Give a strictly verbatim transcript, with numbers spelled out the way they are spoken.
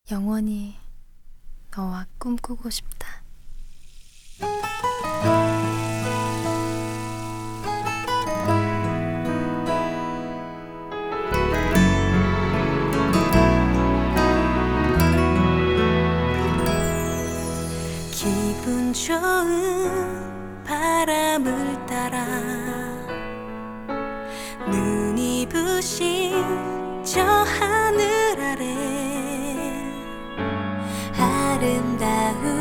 영원히 너와 꿈꾸고 싶다. 기분 좋은 바람을 따라 눈이 부신 저 하늘 아래 아름다운